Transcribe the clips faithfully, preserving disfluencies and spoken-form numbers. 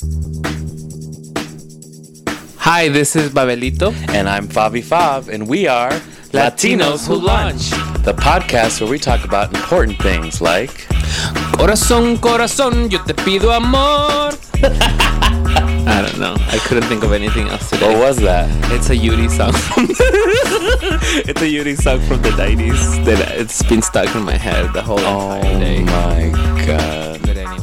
Hi, this is Babelito. And I'm Fabi Fav, and we are Latinos Who Lunch, the podcast where we talk about important things like Corazón, corazón, yo te pido amor. I don't know. I couldn't think of anything else today. What was that? It's a Yuri song from It's a Yuri song from the nineties that it's been stuck in my head the whole entire Oh day. my god. But anyway.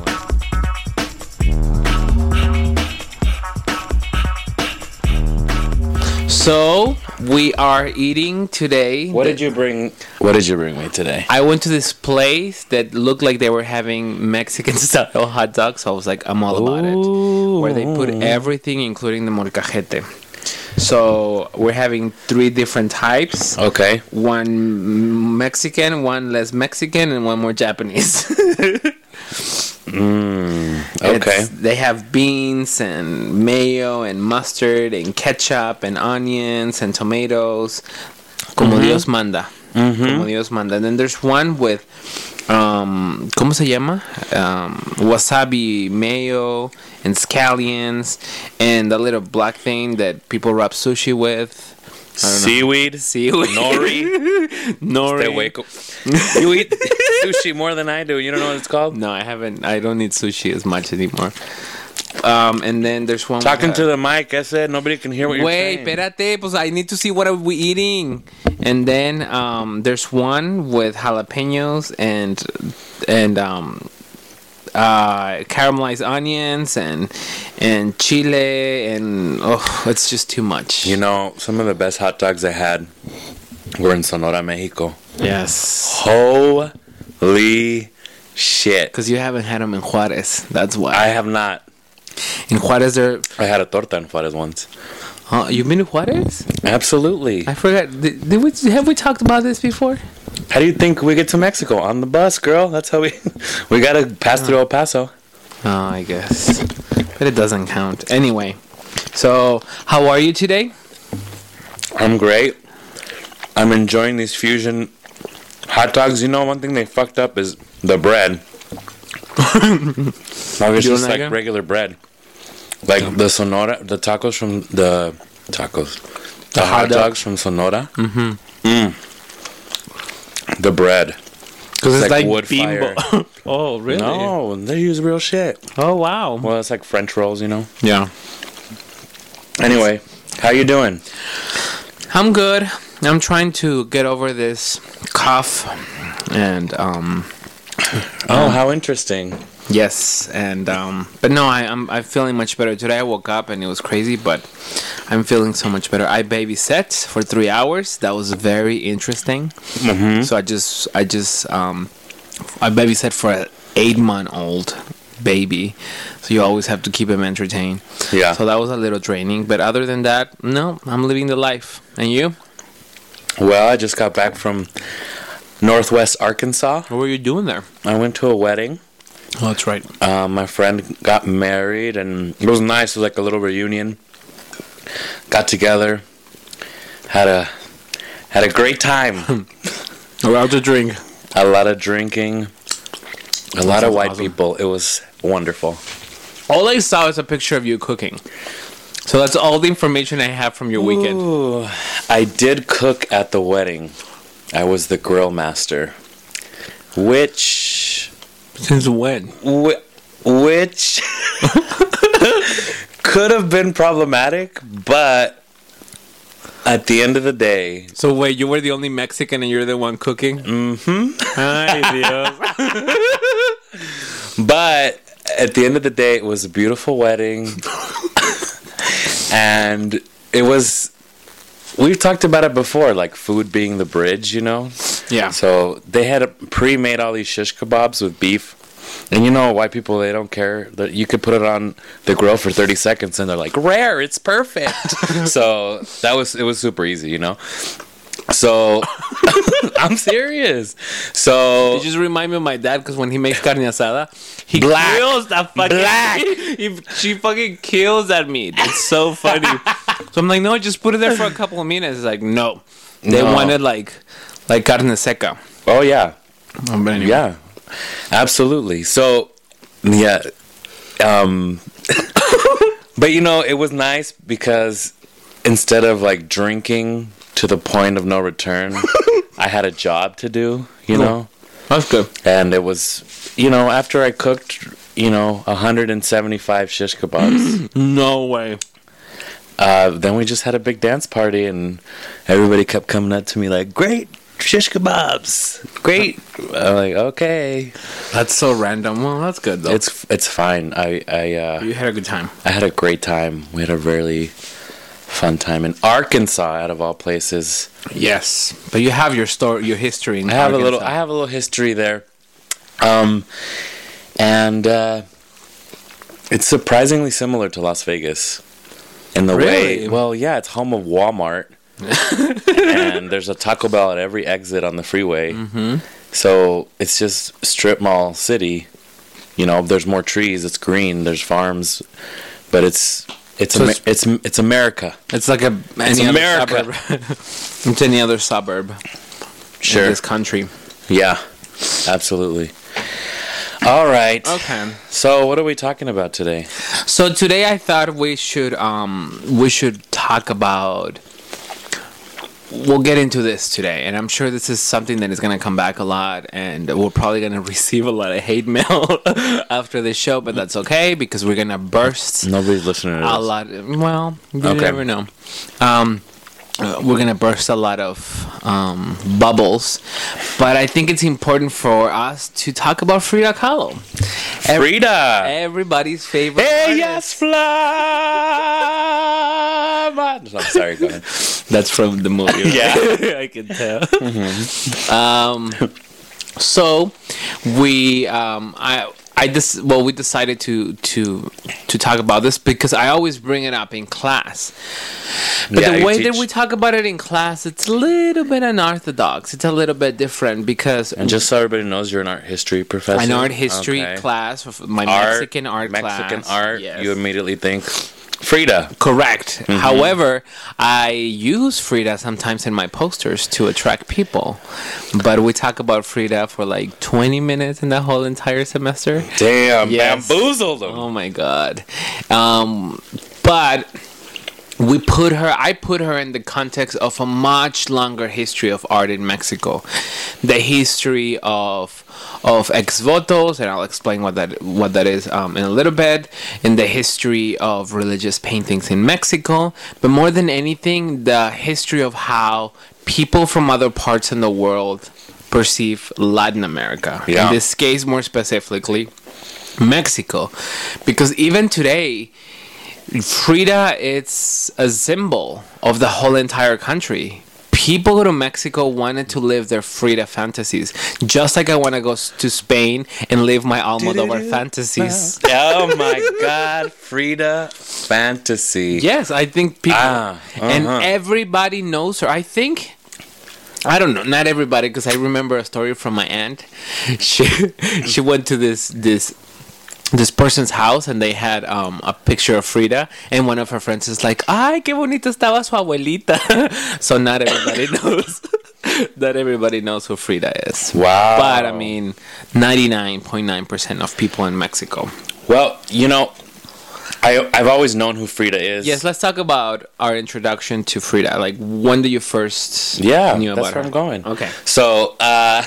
So, we are eating today. What did you bring? What did you bring me today? I went to this place that looked like they were having Mexican style hot dogs. So I was like, I'm all about it. Where they put everything, including the molcajete. So we're having three different types. Okay. One Mexican, one less Mexican, and one more Japanese. Mm, okay. It's, they have beans and mayo and mustard and ketchup and onions and tomatoes. Como Mm-hmm. Dios manda. Mm-hmm. Como Dios manda. And then there's one with, um, ¿cómo se llama? Um, wasabi mayo and scallions and the little black thing that people wrap sushi with. I don't know. Seaweed. Seaweed. Nori. Nori. Stay awake. You eat sushi more than I do. You don't know what it's called? No, I haven't. I don't eat sushi as much anymore. Um, and then there's one. Talking with, to the mic, I said nobody can hear what you're Wait, saying. espérate, pues I need to see what are we eating. And then um, there's one with jalapenos and and um, uh, caramelized onions and and chile and oh, it's just too much. You know, some of the best hot dogs I had were in Sonora, Mexico. Yes. Holy shit. Because you haven't had them in Juarez. That's why. I have not. In Juarez, they're. I had a torta in Juarez once. Uh, you've been to Juarez? Absolutely. I forgot. Did, did we have we talked about this before? How do you think we get to Mexico? On the bus, girl. That's how we we gotta pass through El Paso. Oh, I guess. But it doesn't count. Anyway, so how are you today? I'm great. I'm enjoying these fusion hot dogs. You know, one thing they fucked up is the bread. Now it's You don't just like like it? regular bread. Like the Sonora, the tacos from the tacos, the, The hot, hot dog. dogs from Sonora. Mm-hmm. Mm. The bread. Because It's like wood bimbo. Oh, really? No, they use real shit. Oh, wow. Well, it's like French rolls, you know. Yeah. Anyway, how you doing? I'm good. I'm trying to get over this cough, and um, Oh, how interesting. yes, and um, but no, I, I'm I'm feeling much better today. I woke up and it was crazy, but I'm feeling so much better. I babysat for three hours. That was very interesting. Mm-hmm. So I just I just um, I babysat for an eight month old baby, so you always have to keep him entertained. Yeah. So that was a little draining, but other than that, no, I'm living the life. And you? Well, I just got back from Northwest Arkansas. What were you doing there? I went to a wedding. Oh, that's right. Uh, my friend got married, and it was nice. It was like a little reunion. Got together, had a had a great time. Allowed to drink. A lot of drinking, a lot of sounds white awesome. people. It was wonderful. All I saw is a picture of you cooking. So that's all the information I have from your weekend. Ooh, I did cook at the wedding. I was the grill master, which Since when? wh- which could have been problematic, but at the end of the day, So wait, you were the only Mexican and you're the one cooking? mm-hmm. Ay, Dios. But at the end of the day, it was a beautiful wedding. And it was, we've talked about it before, like food being the bridge, you know? Yeah. So they had pre-made all these shish kebabs with beef. And you know, white people, they don't care that you could put it on the grill for thirty seconds and they're like, rare, it's perfect. So that was, it was super easy, you know? So I'm serious. So You just remind me of my dad because when he makes carne asada, he Black. kills that fucking Black. he, she fucking kills that meat. It's so funny. So I'm like, no, just put it there for a couple of minutes. It's like, no, they No. wanted like like carne seca. oh yeah, Oh, but anyway. yeah, absolutely. So yeah, um, But you know, it was nice because instead of like drinking to the point of no return, I had a job to do, you know? That's good. And it was, you know, after I cooked, you know, one hundred seventy-five shish kebabs, No way. uh, then we just had a big dance party and everybody kept coming up to me like, great shish kebabs. Great. I'm like, okay. That's so random. Well, that's good though. It's it's fine. I I uh, You had a good time. I had a great time. We had a really fun time in Arkansas, out of all places. Yes, but you have your story, your history. In I have a little. Arkansas. I have a little history there, um, and uh, it's surprisingly similar to Las Vegas in the Really? way. Well, yeah, it's home of Walmart, and there's a Taco Bell at every exit on the freeway. Mm-hmm. So it's just strip mall city. You know, there's more trees. It's green. There's farms, but it's it's So Amer- it's- it's it's America. It's like a any other America. suburb. It's any other suburb Sure. in this country. Yeah, absolutely. All right. Okay. So what are we talking about today? So today I thought we should um we should talk about. We'll get into this today, and I'm sure this is something that is going to come back a lot, and we're probably going to receive a lot of hate mail after this show, but that's okay because we're going to burst Nobody's listening to a this. lot. Well, you Okay. never know. Um, uh, we're gonna burst a lot of um, bubbles, but I think it's important for us to talk about Frida Kahlo. Ev- Frida. everybody's favorite. Ellas artist. flaman. I'm sorry. Go ahead. That's from the movie. Right? Yeah. I can tell. Um, so we, um, I, I just well, we decided to to to talk about this because I always bring it up in class. But Yeah, the you way that teach- we talk about it in class, it's a little bit unorthodox. It's a little bit different because And just so everybody knows, you're an art history professor. an art history Okay. class, of my Art, Mexican art Mexican class. art. Yes. You immediately think Frida. Correct. Mm-hmm. However, I use Frida sometimes in my posters to attract people. But we talk about Frida for like twenty minutes in the whole entire semester. Damn, Yes. bamboozled them. Oh my god. Um, but we put her I put her in the context of a much longer history of art in Mexico. The history of of ex votos, and I'll explain what that what that is um, in a little bit, in the history of religious paintings in Mexico, but more than anything, the history of how people from other parts in the world perceive Latin America. Yeah. In this case, more specifically, Mexico, because even today, Frida, it's a symbol of the whole entire country. People go to Mexico wanted to live their Frida fantasies, just like I want to go s- to Spain and live my Almodovar fantasies. Oh my God, Frida fantasy. Yes, I think people, Ah, and uh-huh. everybody knows her. I think. I don't know, not everybody, because I remember a story from my aunt. She she went to this this this person's house and they had um, a picture of Frida, and one of her friends is like, "Ay, qué bonita estaba su abuelita." So not everybody knows. Not everybody knows who Frida is. Wow. But I mean, ninety-nine point nine percent of people in Mexico. Well, you know, I I've always known who Frida is. Yes, let's talk about our introduction to Frida. Like, when did you first Yeah, knew that's about where her? I'm going. Okay. So, uh,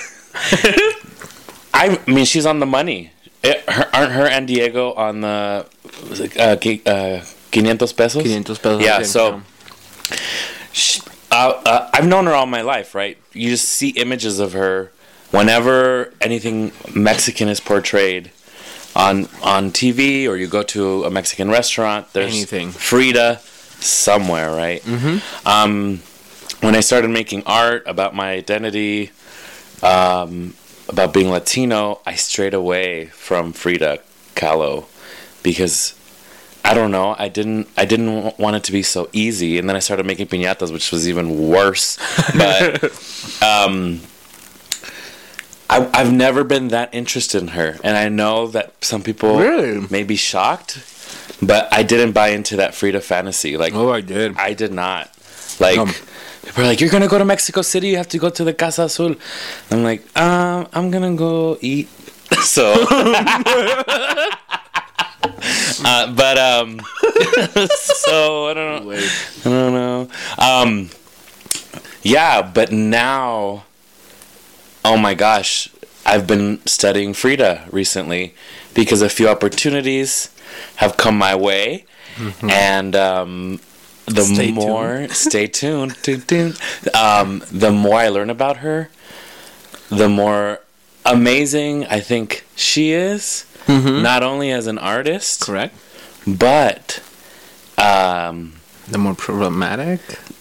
I mean, she's on the money. It, her, aren't her and Diego on the uh, qui- uh, quinientos pesos? quinientos pesos. Yeah, I think, so she, uh, uh, I've known her all my life, right? You just see images of her whenever anything Mexican is portrayed on on T V, or you go to a Mexican restaurant. There's Anything. Frida somewhere, right? Mm-hmm. Um, when I started making art about my identity, um, about being Latino, I strayed away from Frida Kahlo because I don't know. I didn't. I didn't w- want it to be so easy, and then I started making piñatas, which was even worse. But um, I, I've never been that interested in her, and I know that some people Really? may be shocked, but I didn't buy into that Frida fantasy. Like, Oh, I did. I did not. Like, Um, people are like, "You're gonna go to Mexico City. You have to go to the Casa Azul." I'm like, um, I'm gonna go eat. So uh, but um, so I don't know. Wait. I don't know. Um, yeah, but now, oh my gosh, I've been studying Frida recently because a few opportunities have come my way, mm-hmm. and um, the stay more tuned. stay tuned, tuned, tuned um, the more I learn about her, the more amazing I think she is. Mm-hmm. Not only as an artist, correct, but um, the more problematic.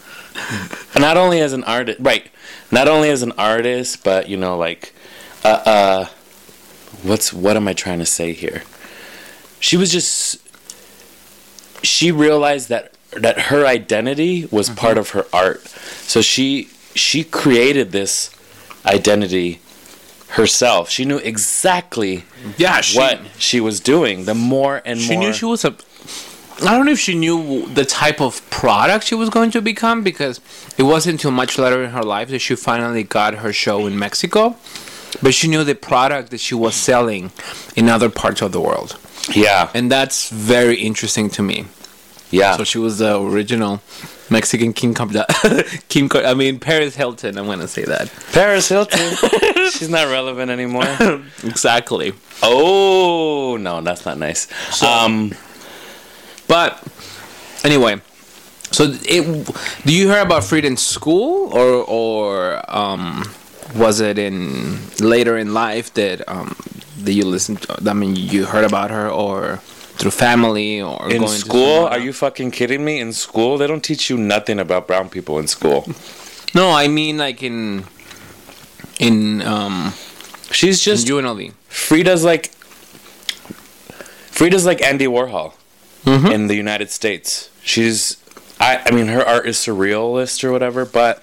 Not only as an artist, right? Not only as an artist, but you know, like, uh, uh, what's what am I trying to say here? She was just. She realized that that her identity was mm-hmm. part of her art, so she she created this identity herself. She knew exactly yeah, she, what she was doing. The more and she more... She knew she was a... I don't know if she knew the type of product she was going to become, because it wasn't until much later in her life that she finally got her show in Mexico. But she knew the product that she was selling in other parts of the world. Yeah. And that's very interesting to me. Yeah. So she was the original Mexican Kim Kardashian. Kim, I mean, Paris Hilton. I'm going to say that. Paris Hilton. She's not relevant anymore. Exactly. Oh, no, that's not nice. So, um, but anyway, so it. Do you hear about Frida in school, or or um, was it in later in life that um, that you listened to, I mean, you heard about her, or through family, or in going school? To Are you fucking kidding me? In school, they don't teach you nothing about brown people in school. No, I mean like in in um. She's just in U N L V. Frida's like Frida's like Andy Warhol mm-hmm. in the United States. She's I I mean her art is surrealist or whatever, but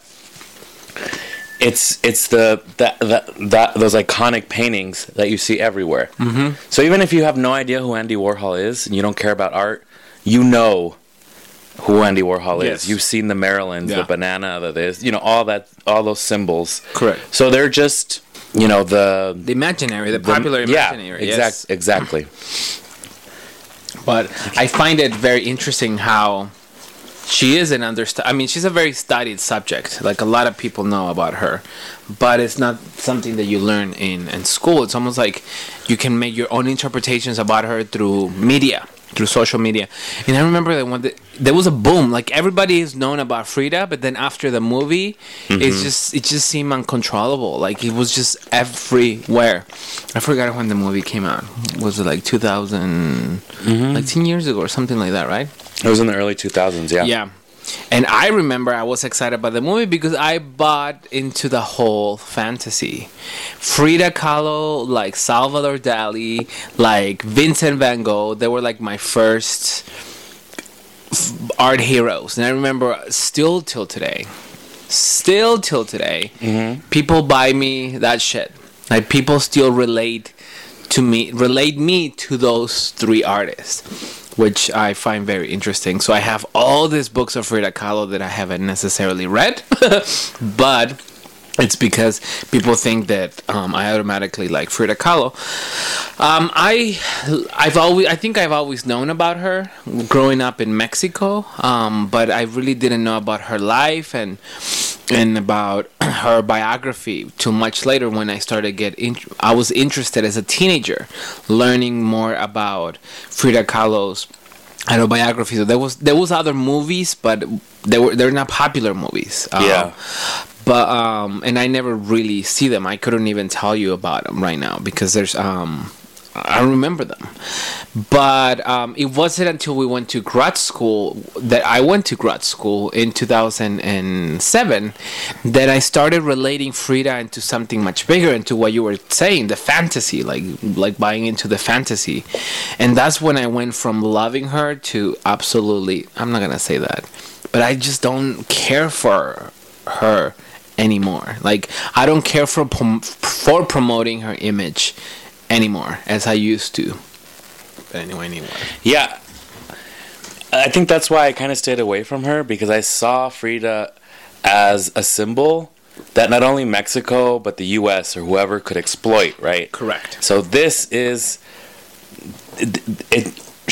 it's it's the that that that those iconic paintings that you see everywhere. Mm-hmm. So even if you have no idea who Andy Warhol is and you don't care about art, you know who Andy Warhol yes. is. You've seen the Marilyns, yeah. the banana, the this, you know, all that, all those symbols. Correct. So they're just, you know, the the imaginary, the popular the, imaginary. Yeah, exact, yes. exactly. But I find it very interesting how she is an understu- I mean, she's a very studied subject. Like a lot of people know about her, but it's not something that you learn in, in school. It's almost like you can make your own interpretations about her through media, through social media. And I remember that when the, there was a boom. Like everybody is known about Frida, but then after the movie, mm-hmm. it's just it just seemed uncontrollable. Like it was just everywhere. I forgot when the movie came out. Was it like two thousand, mm-hmm. like ten years ago or something like that, right? It was in the early two thousands, yeah. Yeah. And I remember I was excited about the movie because I bought into the whole fantasy. Frida Kahlo, like Salvador Dali, like Vincent van Gogh, they were like my first art heroes. And I remember still till today, still till today, mm-hmm. people buy me that shit. Like people still relate to me, relate me to those three artists, which I find very interesting. So I have all these books of Frida Kahlo that I haven't necessarily read, but it's because people think that um, I automatically like Frida Kahlo. Um, I, I've always, I think I've always known about her growing up in Mexico, um, but I really didn't know about her life and and about her biography too much later when I started get in, I was interested as a teenager, learning more about Frida Kahlo's autobiography. So there was there was other movies, but they were they're not popular movies. Um, yeah. But um, and I never really see them. I couldn't even tell you about them right now because there's um, I remember them. But um, it wasn't until we went to grad school that I went to grad school in two thousand seven that I started relating Frida into something much bigger, into what you were saying, the fantasy, like like buying into the fantasy. And that's when I went from loving her to absolutely, I'm not gonna say that, but I just don't care for her anymore. Like I don't care for prom- for promoting her image anymore as I used to. But anyway, anyway. Yeah. I think that's why I kind of stayed away from her, because I saw Frida as a symbol that not only Mexico but the U S or whoever could exploit, right? Correct. So this is it, it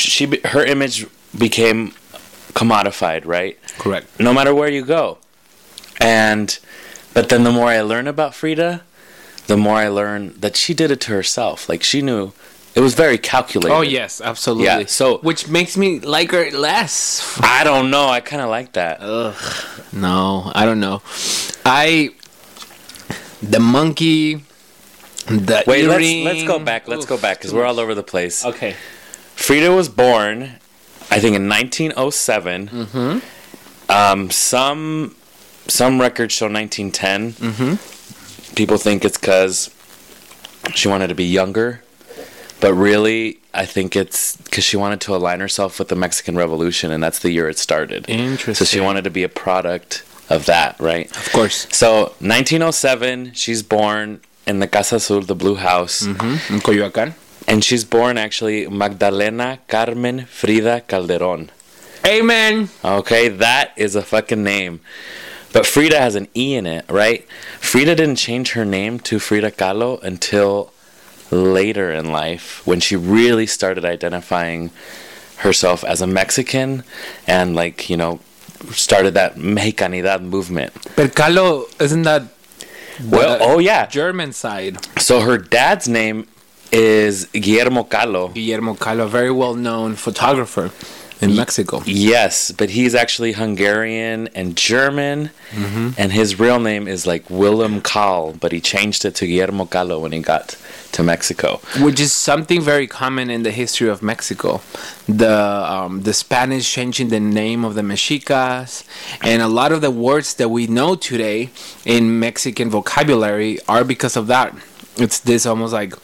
she be- her image became commodified, right? Correct. No matter where you go. And but then the more I learn about Frida, the more I learn that she did it to herself. Like, she knew it was very calculated. Oh yes, absolutely. Yeah, so which makes me like her less. I don't know. I kind of like that. Ugh. No, I don't know. I the monkey, the Wait, let's earring. let's go back. Let's Oof. go back because we're all over the place. Okay. Frida was born, I think, in nineteen oh seven. Mm-hmm. Um, some some records show nineteen ten. Mm-hmm. People think it's because she wanted to be younger, but really, I think it's because she wanted to align herself with the Mexican Revolution, and that's the year it started. Interesting. So she wanted to be a product of that, right? Of course. So nineteen oh seven, she's born in the Casa Azul, the Blue House. Mm-hmm. In Coyoacán. And she's born, actually, Magdalena Carmen Frida Calderón. Amen. Okay, that is a fucking name. But Frida has an E in it, right? Frida didn't change her name to Frida Kahlo until later in life, when she really started identifying herself as a Mexican and, like, you know, started that Mexicanidad movement. But Kahlo, isn't that Well, the oh yeah. German side? So her dad's name is Guillermo Kahlo. Guillermo Kahlo, a very well-known photographer in Mexico. Yes, but he's actually Hungarian and German, Mm-hmm. and his real name is like Willem Kahl, but he changed it to Guillermo Kahlo when he got to Mexico. Which is something very common in the history of Mexico. The um, the Spanish changing the name of the Mexicas, and a lot of the words that we know today in Mexican vocabulary are because of that. It's this almost like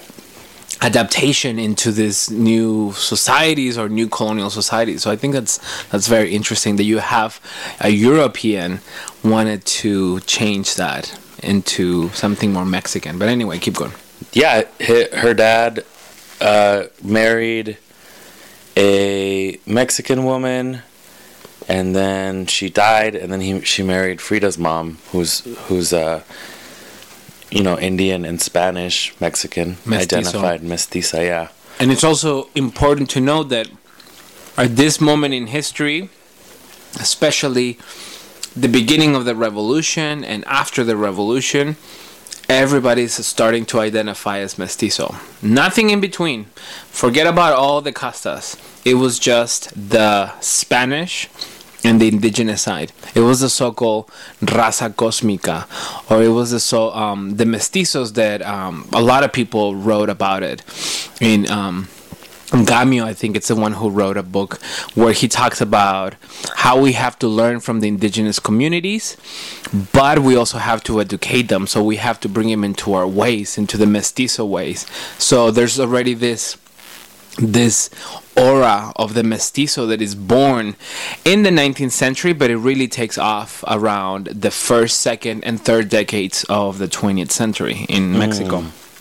adaptation into this new societies or new colonial societies. So I think that's that's very interesting that you have a European wanted to change that into something more Mexican. But anyway, keep going. Yeah, hi- her dad uh, married a Mexican woman, and then she died, and then he she married Frida's mom, who's who's uh, you know, Indian and Spanish Mexican Mestizo. identified mestiza. Yeah. And it's also important to note that at this moment in history, especially the beginning of the revolution and after the revolution, everybody's starting to identify as mestizo. Nothing in between. Forget about all the castas. It was just the Spanish and the indigenous side. It was the so-called raza cósmica, or it was the so um, the mestizos that um, a lot of people wrote about it. In um, Gamio, I think it's the one who wrote a book where he talks about how we have to learn from the indigenous communities, but we also have to educate them. So we have to bring them into our ways, into the mestizo ways. So there's already this this aura of the mestizo that is born in the nineteenth century, but it really takes off around the first, second, and third decades of the twentieth century in Mexico.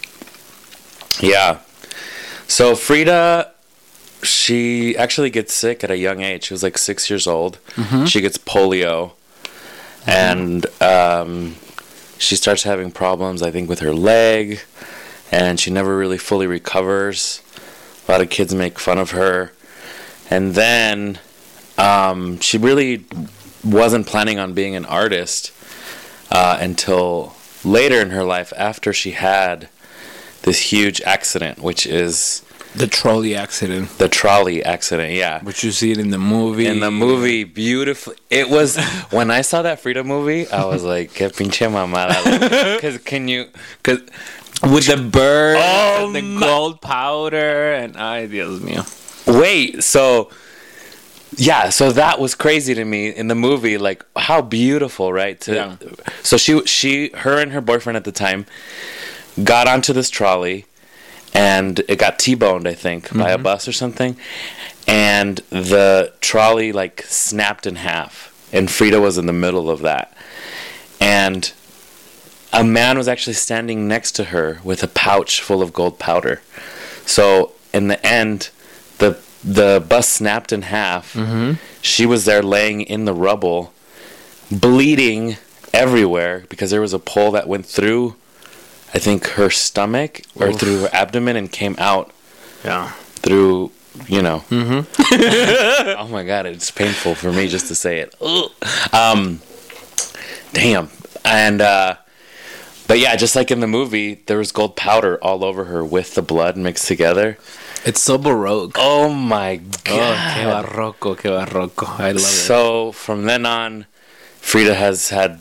Mm. Yeah. So Frida, she actually gets sick at a young age. She was like six years old. Mm-hmm. She gets polio, mm-hmm. and um, she starts having problems, I think, with her leg, and she never really fully recovers. A lot of kids make fun of her. And then um, she really wasn't planning on being an artist uh, until later in her life, after she had this huge accident, which is The trolley accident, the trolley accident. Yeah, which you see it in the movie. in the movie, beautiful. It was when I saw that Frida movie, I was like, "Qué pinche mamada!" Because can you? Because with the bird Oh and the my- gold powder and ay Dios mío. wait, so yeah, so that was crazy to me in the movie. Like, how beautiful, right? To, Yeah. So she, she, her, and her boyfriend at the time got onto this trolley, and it got T-boned, I think, by a bus or something. And the trolley like snapped in half, and Frida was in the middle of that. And a man was actually standing next to her with a pouch full of gold powder. So in the end, the the bus snapped in half. Mm-hmm. She was there laying in the rubble, bleeding everywhere because there was a pole that went through, I think, her stomach or Oof. through her abdomen and came out Yeah. through you know. Mm-hmm. Oh my God, it's painful for me just to say it. Ugh. Um, damn. And, uh, but yeah, just like in the movie, there was gold powder all over her with the blood mixed together. It's so baroque. Oh my God. Oh, que barroco, que barroco. I love it. So from then on, Frida has had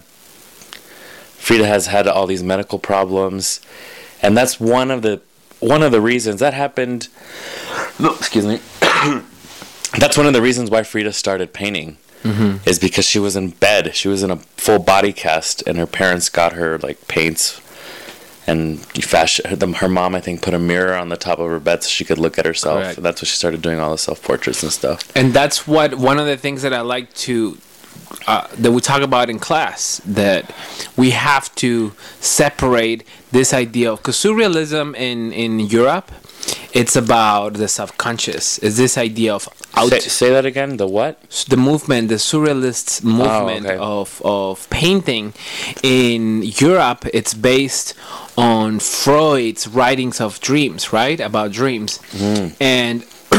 Frida has had all these medical problems, and that's one of the one of the reasons that happened. No, excuse me. That's one of the reasons why Frida started painting. Mm-hmm. Is because she was in bed. She was in a full body cast, and her parents got her like paints, and fashion. Her, her mom, I think, put a mirror on the top of her bed so she could look at herself. Correct. And that's when she started doing all the self portraits and stuff. And that's what one of the things that I like to uh, that we talk about in class, that we have to separate this idea of, because surrealism in in Europe, it's about the subconscious. It's this idea of out. Say, say that again. The what? The movement, the surrealist movement Oh, okay. of of painting in Europe. It's based on Freud's writings of dreams, right? About dreams, and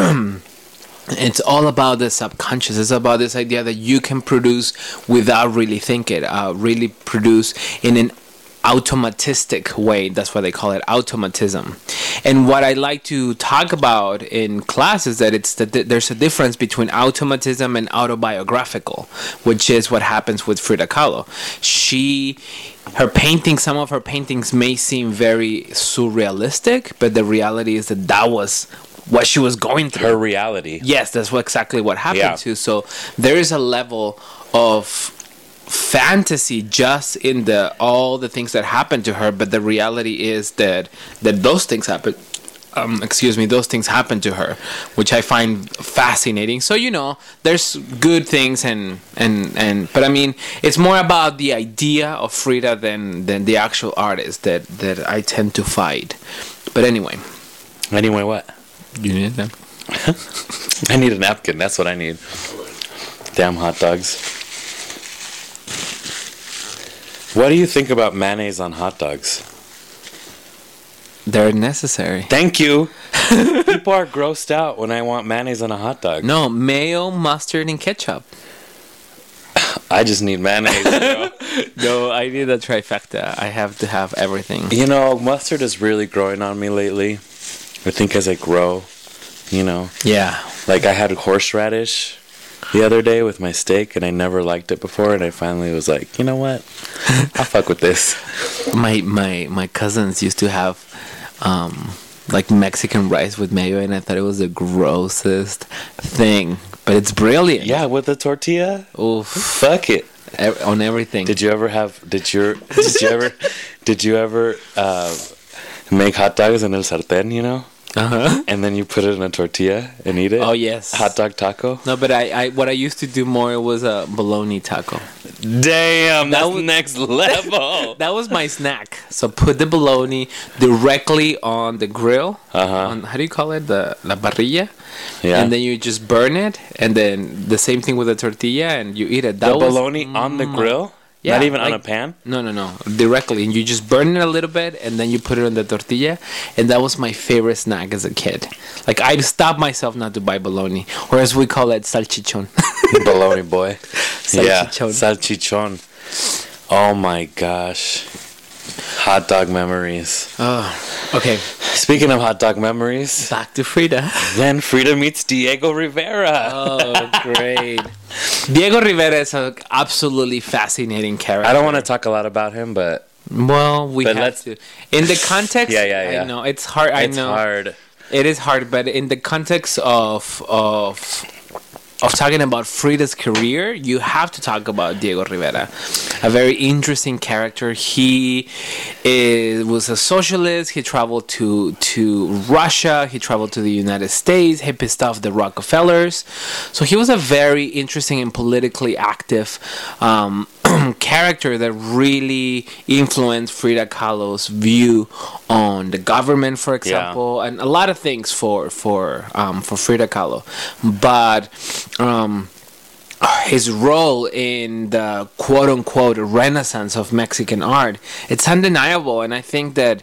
it's all about the subconscious. It's about this idea that you can produce without really thinking, uh, really produce in an automatistic way. That's why they call it automatism. And what I like to talk about in class is that it's that th- there's a difference between automatism and autobiographical, which is what happens with Frida Kahlo. She, her paintings, some of her paintings may seem very surrealistic, but the reality is that that was what she was going through. Her reality. Yes, that's what, exactly what happened Yeah. to. So there is a level of fantasy just in the all the things that happened to her, but the reality is that that those things happen. Um, excuse me, those things happen to her, which I find fascinating. So you know, there's good things and and and, but I mean, it's more about the idea of Frida than than the actual artist that that I tend to fight. But anyway, Anyway, what? you need them. I need a napkin. That's what I need. Damn hot dogs. What do you think about mayonnaise on hot dogs? They're necessary. Thank you. People are grossed out when I want mayonnaise on a hot dog. No, mayo, mustard, and ketchup. I just need mayonnaise, bro. No, I need a trifecta. I have to have everything. You know, mustard is really growing on me lately. I think as I grow, you know. Yeah. Like I had horseradish the other day with my steak, and I never liked it before, and I finally was like, you know what? I'll fuck with this. My my my cousins used to have um like Mexican rice with mayo, and I thought it was the grossest thing, but it's brilliant. Yeah, with the tortilla. Oof. Fuck it. E- on everything. Did you ever have? Did your? Did you ever? Did you ever uh, make hot dogs in el sartén? You know, Uh-huh. and then you put it in a tortilla and eat it. Oh yes. Hot dog taco. No, but I, I what I used to do more was a bologna taco. Damn, That that's was- next level. That was my snack. So put the bologna directly on the grill. Uh-huh. On, how do you call it? The la parrilla. Yeah. And then you just burn it, and then the same thing with the tortilla, and you eat it. That the was- bologna on the Mm. grill. Yeah, Not even on a like- pan. No, no, no. Directly, and you just burn it a little bit, and then you put it on the tortilla, and that was my favorite snack as a kid. Like I stopped myself not to buy bologna, or as we call it, salchichon. Bologna boy. Yeah, Salchichon. salchichon. Oh my gosh. Hot dog memories. Oh, okay. Speaking of hot dog memories, Back to Frida. then Frida meets Diego Rivera. Oh, great. Diego Rivera is an absolutely fascinating character. I don't want to talk a lot about him, but Well, we But have let's- to. In the context, Yeah, yeah, yeah. I know it's hard. I it's know hard. it is hard, but in the context of of of talking about Frida's career, you have to talk about Diego Rivera, a very interesting character. He is, was a socialist. He traveled to to Russia. He traveled to the United States. He pissed off the Rockefellers. So he was a very interesting and politically active um, character that really influenced Frida Kahlo's view on the government, for example, and a lot of things for for um, for Frida Kahlo. But um, his role in the quote unquote renaissance of Mexican art, it's undeniable. And I think that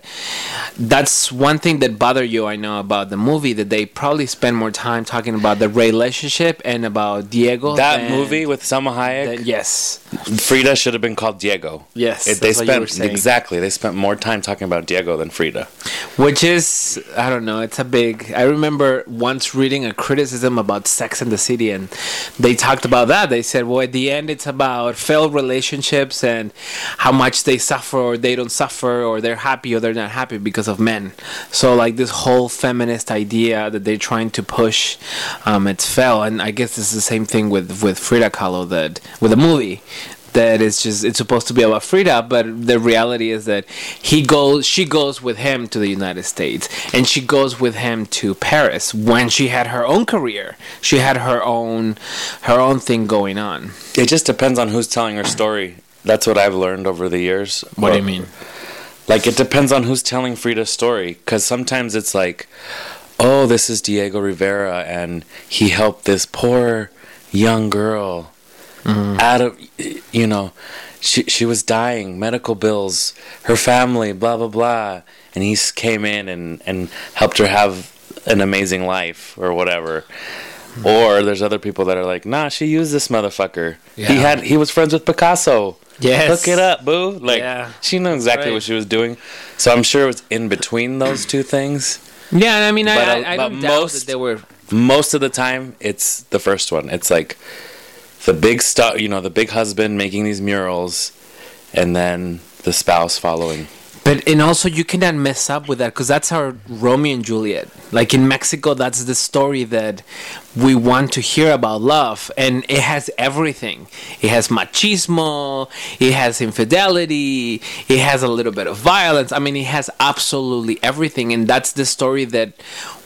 that's one thing that bothered you, I know, about the movie, that they probably spend more time talking about the relationship and about Diego. That than, movie with Salma Hayek, than, yes, Frida should have been called Diego. Yes, it, they that's what you were spent saying. exactly. They spent more time talking about Diego than Frida. Which is, I don't know, it's a big. I remember once reading a criticism about Sex and the City, and they talked about that. They said, well, at the end, it's about failed relationships and how much they suffer or they don't suffer, or they're happy or they're not happy because of men. So, like, this whole feminist idea that they're trying to push, um, it's fell. And I guess it's the same thing with, with Frida Kahlo, that with the movie. That it's just it's supposed to be about Frida, but the reality is that he goes, she goes with him to the United States, and she goes with him to Paris when she had her own career. She had her own her own thing going on. It just depends on who's telling her story. That's what I've learned over the years. What do you mean? Like, it depends on who's telling Frida's story, because sometimes it's like, oh, this is Diego Rivera, and he helped this poor young girl. Mm-hmm. Out of, you know, she she was dying, medical bills, her family, blah blah blah, and he came in and and helped her have an amazing life or whatever. Mm-hmm. Or there's other people that are like, nah, she used this motherfucker. Yeah. He had he was friends with Picasso. Yes, hook it up, boo. Like, yeah. She knew exactly right. what she was doing. So I'm sure it was in between those two things. Yeah, I mean, but, I I, I don't doubt most, that they were. Most of the time, it's the first one. It's like the big stuff, you know, the big husband making these murals, and then the spouse following. But, and also you cannot mess up with that, because that's our Romeo and Juliet. Like in Mexico, that's the story that we want to hear about love, and it has everything. It has machismo, it has infidelity, it has a little bit of violence. I mean, it has absolutely everything, and that's the story that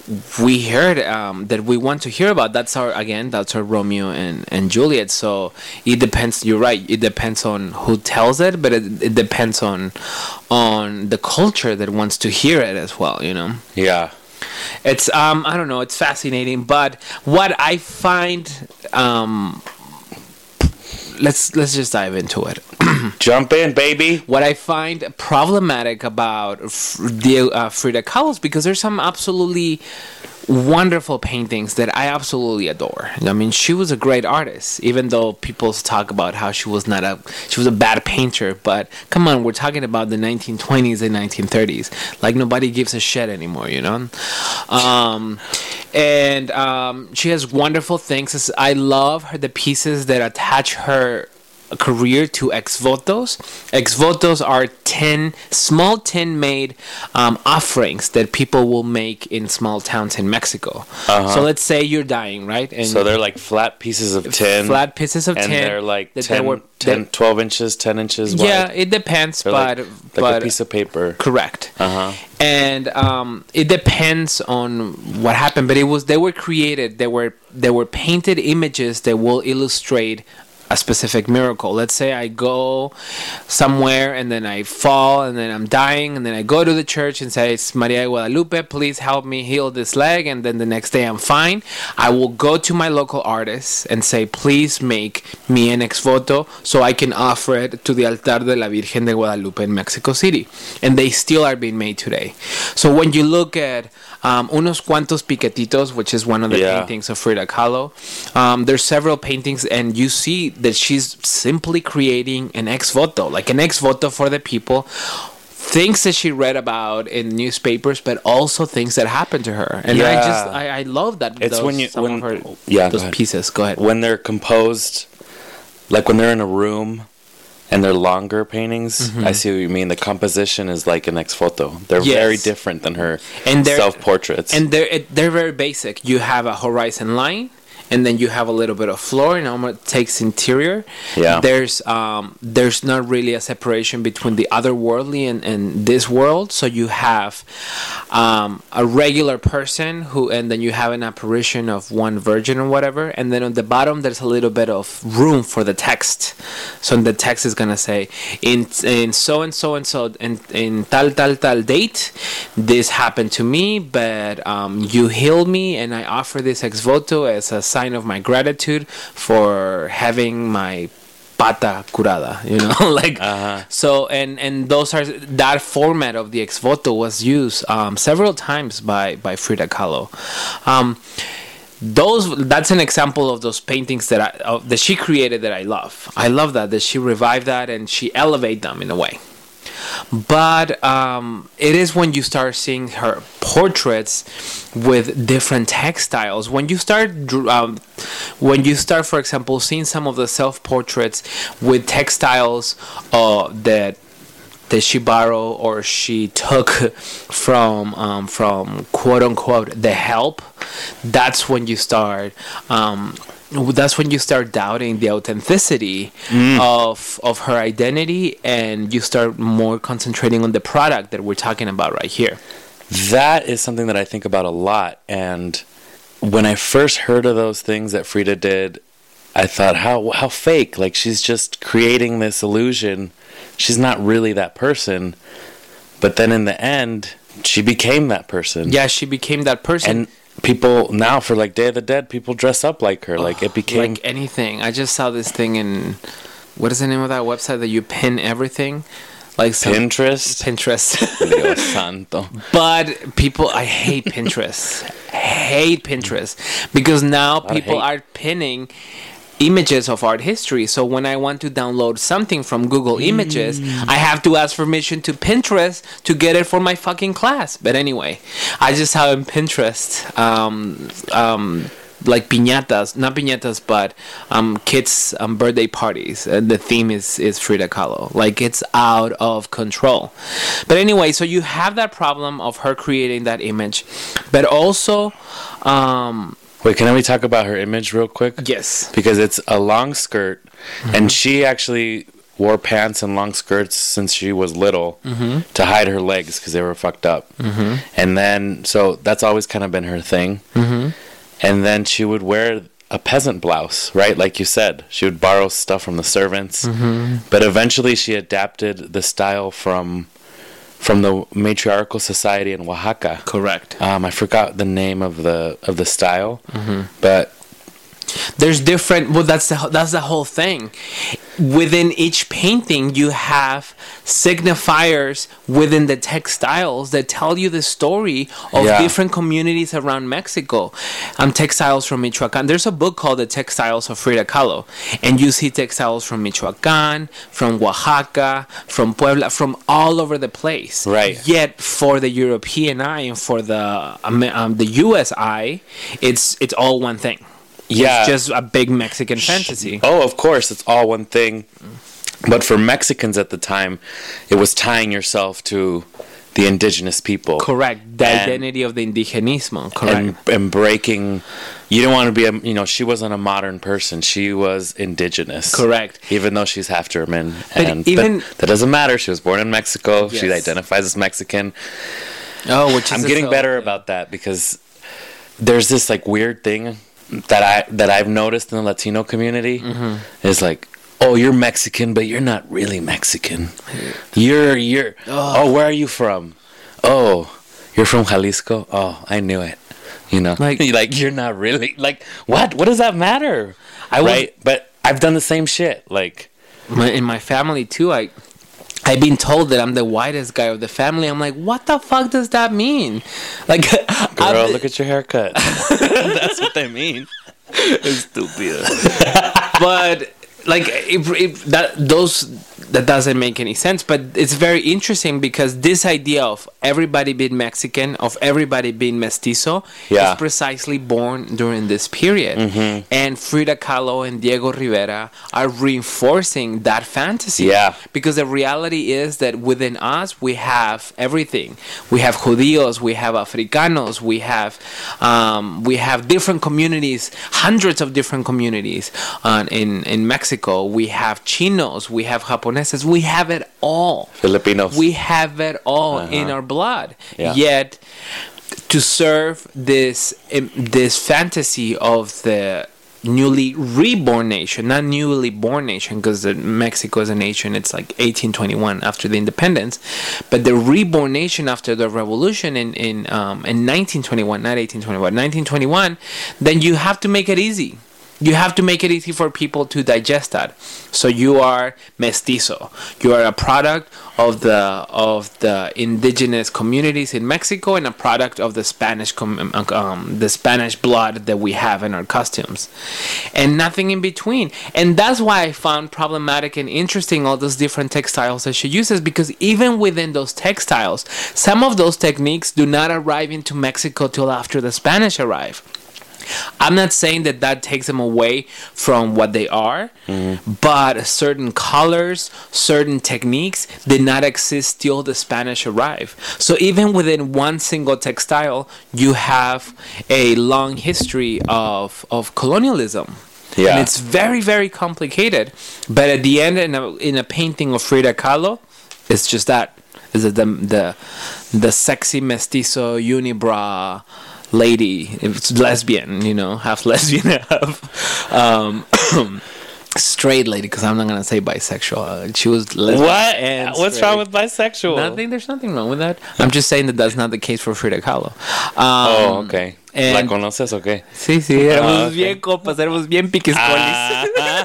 we heard, um, that we want to hear about. That's our, again, that's our Romeo and, and Juliet. So it depends, you're right, it depends on who tells it, but it, it depends on on the culture that wants to hear it as well, you know? Yeah. It's, um, I don't know, it's fascinating, but what I find, um, let's let's just dive into it. Jump in, baby. What I find problematic about the uh, Frida Kahlo, because there's some absolutely wonderful paintings that I absolutely adore. I mean, she was a great artist, even though people talk about how she was not a she was a bad painter. But come on, we're talking about the nineteen twenties and nineteen thirties. Like, nobody gives a shit anymore, you know. Um, and um, she has wonderful things. I love her the pieces that attach her career to ex votos. Ex votos are tin, small tin made um, offerings that people will make in small towns in Mexico. Uh-huh. So let's say you're dying, right? And so they're like flat pieces of tin. Flat pieces of and tin. And they're like that ten, they were, ten that, twelve inches, ten inches wide. Yeah, it depends, they're but... Like, but like a piece of paper. Correct. Uh-huh. And um, it depends on what happened, but it was they were created, they were, they were painted images that will illustrate a specific miracle. Let's say I go somewhere and then I fall and then I'm dying, and then I go to the church and say, it's Maria de Guadalupe, please help me heal this leg, and then the next day I'm fine. I will go to my local artist and say, please make me an ex voto so I can offer it to the altar de la Virgen de Guadalupe in Mexico City. And they still are being made today. So when you look at um, Unos Cuantos Piquetitos, which is one of the yeah. paintings of Frida Kahlo, um, there's several paintings, and you see that she's simply creating an ex voto, like an ex voto for the people, things that she read about in newspapers, but also things that happened to her. And yeah. I just I, I love that. It's those, when you some when of her, yeah those go pieces. Go ahead. When they're composed, like when they're in a room and they're longer paintings. Mm-hmm. I see what you mean. The composition is like an ex voto. They're yes. very different than her and self portraits. And they're they're very basic. You have a horizon line, and then you have a little bit of floor, and almost takes interior. Yeah. There's um there's not really a separation between the otherworldly and, and this world. So you have um a regular person who, and then you have an apparition of one virgin or whatever, and then on the bottom there's a little bit of room for the text. So the text is gonna say, in in so and so and so in in tal tal tal date, this happened to me, but um you healed me, and I offer this ex voto as a sign of my gratitude for having my pata curada, you know, like Uh-huh. so, and and those are that format of the ex voto was used um, several times by by Frida Kahlo. Um, those that's an example of those paintings that I uh, that she created that I love. I love that that she revived that and she elevated them in a way. But um, it is when you start seeing her portraits with different textiles. When you start, um, when you start, for example, seeing some of the self-portraits with textiles uh, that that she borrowed or she took from um, from quote unquote the help, that's when you start. Um, that's when you start doubting the authenticity mm. of of her identity, and you start more concentrating on the product that we're talking about right here. That is something that I think about a lot. And when I first heard of those things that Frida did, I thought, how how fake. Like, she's just creating this illusion. She's not really that person. But then in the end, she became that person. Yeah, she became that person. And people now, for like Day of the Dead, people dress up like her. Like, it became like anything. I just saw this thing in, what is the name of that website that you pin everything? Like some, Pinterest. Pinterest. Dios santo. But people, I hate Pinterest. hate Pinterest because now people are pinning images of art history. So when I want to download something from Google Images, mm. I have to ask permission to Pinterest to get it for my fucking class. But anyway, I just saw in Pinterest um, um, like piñatas, not piñatas, but um, kids' um, birthday parties. And the theme is, is Frida Kahlo. Like, it's out of control. But anyway, so you have that problem of her creating that image. But also... Um, Wait, can we talk about her image real quick? Yes. Because it's a long skirt, mm-hmm. and she actually wore pants and long skirts since she was little mm-hmm. to hide her legs because they were fucked up. Mm-hmm. And then, so that's always kind of been her thing. Mm-hmm. And then she would wear a peasant blouse, right? Like you said, she would borrow stuff from the servants. Mm-hmm. But eventually she adapted the style from... from the matriarchal society in Oaxaca. Correct. Um, I forgot the name of the of the style, mm-hmm. but there's different. Well, that's the that's the whole thing. Within each painting, you have signifiers within the textiles that tell you the story of yeah. different communities around Mexico. Um, textiles from Michoacan. There's a book called The Textiles of Frida Kahlo, and you see textiles from Michoacan, from Oaxaca, from Puebla, from all over the place. Right. Yet for the European eye and for the um, um, the U S eye, it's it's all one thing. Yeah. It's just a big Mexican fantasy. Oh, of course, it's all one thing. But for Mexicans at the time, it was tying yourself to the indigenous people. Correct. The and, identity of the indigenismo. Correct. And, and breaking... You don't want to be a... You know, she wasn't a modern person. She was indigenous. Correct. Even though she's half German. But and, even... But that doesn't matter. She was born in Mexico. Yes. She identifies as Mexican. Oh, which is... I'm getting better about that because there's this, like, weird thing... that I that I've noticed in the Latino community mm-hmm. is like, oh, you're Mexican, but you're not really Mexican. You're you're oh. oh, where are you from? Oh, you're from Jalisco. Oh, I knew it. You know, like like you're not really like what? What does that matter? I right, was, but I've done the same shit. Like in my family too. I. I've been told that I'm the whitest guy of the family. I'm like, what the fuck does that mean? Like, girl, I'm, look at your haircut. That's what they mean. Stupid. But like, if, if that those that doesn't make any sense. But it's very interesting because this idea of everybody being Mexican, of everybody being mestizo, yeah. is precisely born during this period. Mm-hmm. And Frida Kahlo and Diego Rivera are reinforcing that fantasy. Yeah. Because the reality is that within us, we have everything. We have Judíos, we have Africanos, we have um, we have different communities, hundreds of different communities uh, in, in Mexico. We have Chinos, we have Japoneses, we have it all. Filipinos. We have it all uh-huh. in our blood. Yeah. Yet, to serve this um, this fantasy of the newly reborn nation, not newly born nation, because Mexico as a nation, it's like eighteen twenty-one after the independence, but the reborn nation after the revolution in in um, in nineteen twenty-one, not eighteen twenty-one, nineteen twenty-one, then you have to make it easy. You have to make it easy for people to digest that. So you are mestizo. You are a product of the of the indigenous communities in Mexico and a product of the Spanish com- um, the Spanish blood that we have in our costumes, and nothing in between. And that's why I found problematic and interesting all those different textiles that she uses, because even within those textiles, some of those techniques do not arrive into Mexico till after the Spanish arrive. I'm not saying that that takes them away from what they are, mm-hmm. but certain colors, certain techniques did not exist till the Spanish arrived. So even within one single textile, you have a long history of, of colonialism. Yeah. And it's very, very complicated. But at the end, in a, in a painting of Frida Kahlo, it's just that. Is it the, the, the sexy mestizo unibrow lady, it's lesbian, you know, half lesbian, half um, straight lady, because I'm not gonna say bisexual. Uh, she was lesbian. What? And What's straight. wrong with bisexual? Nothing. There's nothing wrong with that. I'm just saying that that's not the case for Frida Kahlo. Um, oh, okay. ¿La conoces o qué? Sí, sí. Éramos oh, okay. bien copas. Éramos bien piquiscolis. Uh,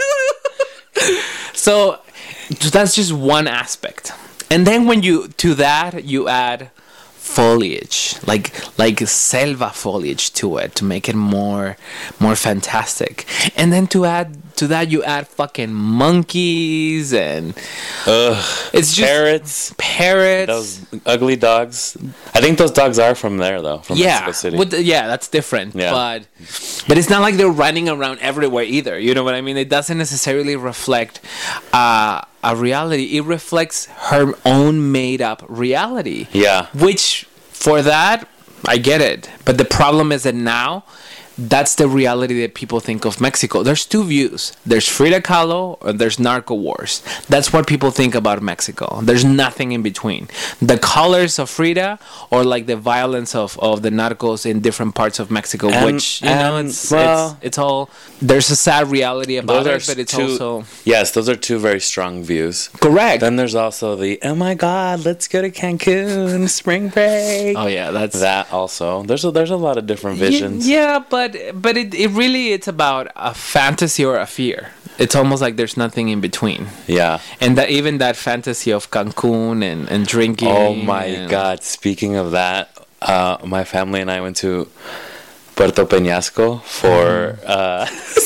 so that's just one aspect. And then when you to that you add foliage, like like selva foliage to it to make it more more fantastic, and then to add to that you add fucking monkeys and Ugh, it's just parrots parrots those ugly dogs. I think those dogs are from there though, from yeah Mexico City. with the, yeah that's different, yeah. but but it's not like they're running around everywhere either, you know what I mean? It doesn't necessarily reflect uh a reality. It reflects her own made up reality. Yeah. Which, for that, I get it. But the problem is that now, that's the reality that people think of Mexico. There's two views. There's Frida Kahlo or there's Narco Wars. That's what people think about Mexico. There's nothing in between. The colors of Frida or like the violence of, of the narcos in different parts of Mexico, and, which, you know, it's, well, it's it's all... There's a sad reality about it, but it's two, also... Yes, those are two very strong views. Correct. Then there's also the, oh my God, let's go to Cancun, spring break. Oh, yeah, that's... That also. There's a, there's a lot of different visions. Yeah, yeah but but it, it really, it's about a fantasy or a fear. It's almost like there's nothing in between. Yeah. And that even that fantasy of Cancun and, and drinking. Oh, my and... God. Speaking of that, uh, my family and I went to Puerto Peñasco for... Uh,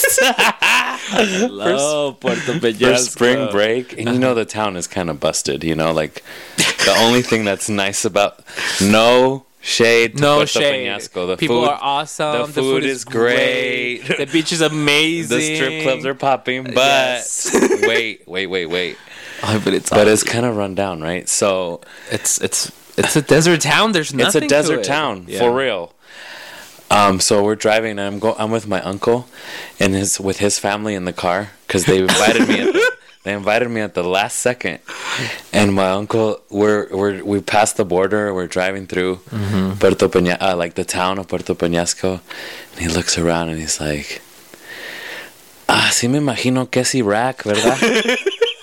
Hello, Puerto Peñasco. For spring break. And you know, the town is kind of busted, you know? Like, the only thing that's nice about... No... Shade to no Puerto shade. Peñasco. The People food, are awesome. The food, the food is, is great. great. The beach is amazing. The strip clubs are popping. But yes. wait, wait, wait, wait. Oh, but it's but it's kind of run down, right? So it's it's it's a desert town. There's nothing. It's a desert to it. town yeah. for real. Um, so we're driving, and I'm go. I'm with my uncle, and his with his family in the car because they invited me. At the, They invited me at the last second, and my uncle, we're we're we passed the border. We're driving through mm-hmm. Puerto Peña, uh, like the town of Puerto Peñasco, and he looks around and he's like, "Ah, sí me imagino que es Iraq, ¿verdad?"